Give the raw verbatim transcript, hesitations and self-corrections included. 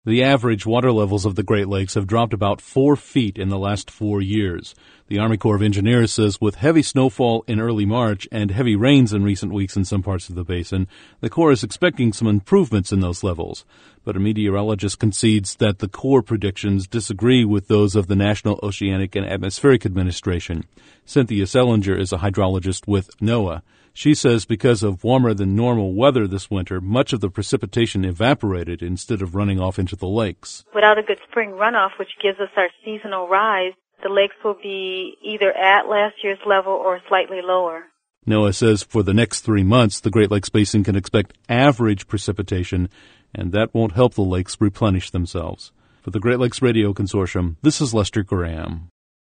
The average water levels of the Great Lakes have dropped about four feet in the last four years. The Army Corps of Engineers says with heavy snowfall in early March and heavy rains in recent weeks in some parts of the basin, the Corps is expecting some improvements in those levels. But a meteorologist concedes that the Corps predictions disagree with those of the National Oceanic and Atmospheric Administration. Cynthia Sellinger is a hydrologist with NOAA. She says because of warmer than normal weather this winter, much of the precipitation evaporated instead of running off into the lakes. Without a good spring runoff, which gives us our seasonal rise, the lakes will be either at last year's level or slightly lower. NOAA says for the next three months, the Great Lakes Basin can expect average precipitation, and that won't help the lakes replenish themselves. For the Great Lakes Radio Consortium, this is Lester Graham.